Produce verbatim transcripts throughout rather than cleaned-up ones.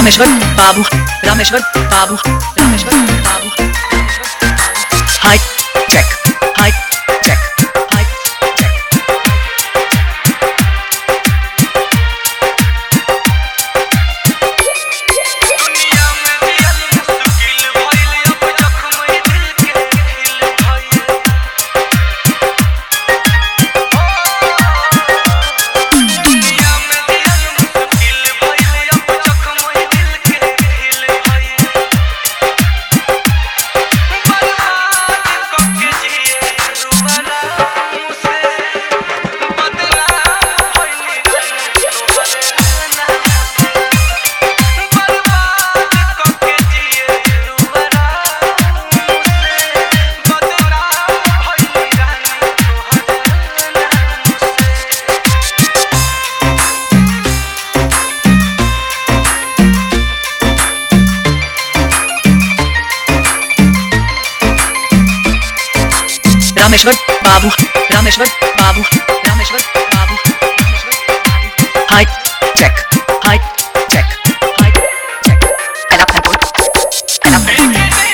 Rameshwar babu Rameshwar babu Rameshwar babu high check high check high check दुनिया में जियल मुश्किल भइल अब जख्म दिल के खिल भइल दुनिया में जियल मुश्किल भइल अब जख्म दिल के खिल भइल बर्बाद करके जिए रुवाला मुझसे बदनाम भइल तोहरे नाम से बर्बाद करके जिए रुवाला मुझसे बदनाम भइल तोहरे Rameshwar babu Rameshwar babu Rameshwar babu high check high check high check Kalapur Kalapur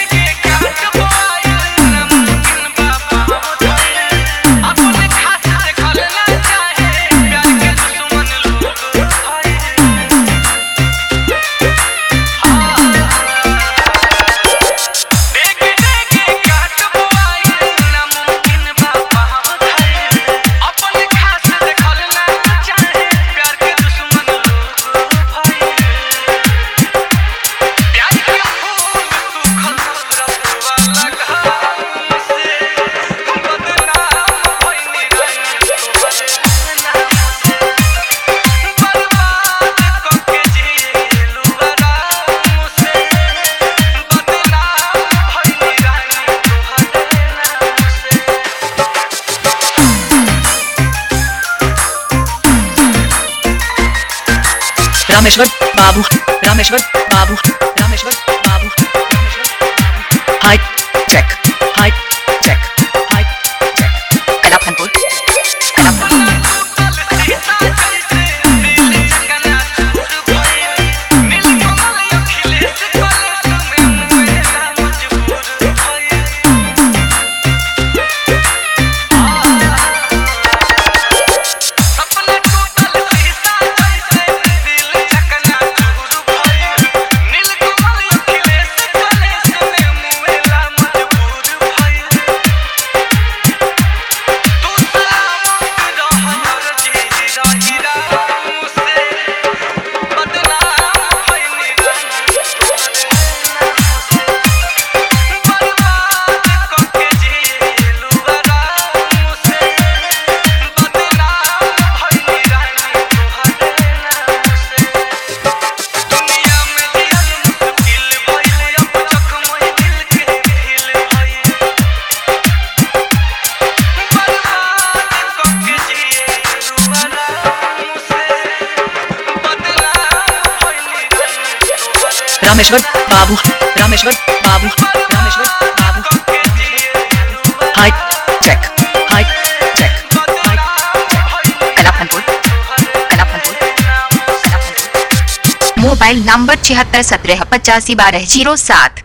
Rameshwar babu Rameshwar babu Rameshwar babu high check high check high check Kalapur Kalapur Rameshwar babu Rameshwar babu Rameshwar babu high check high check high check Kalapur Kalapur mobile number छिहत्तर सत्रह पचासी बारह जीरो सात।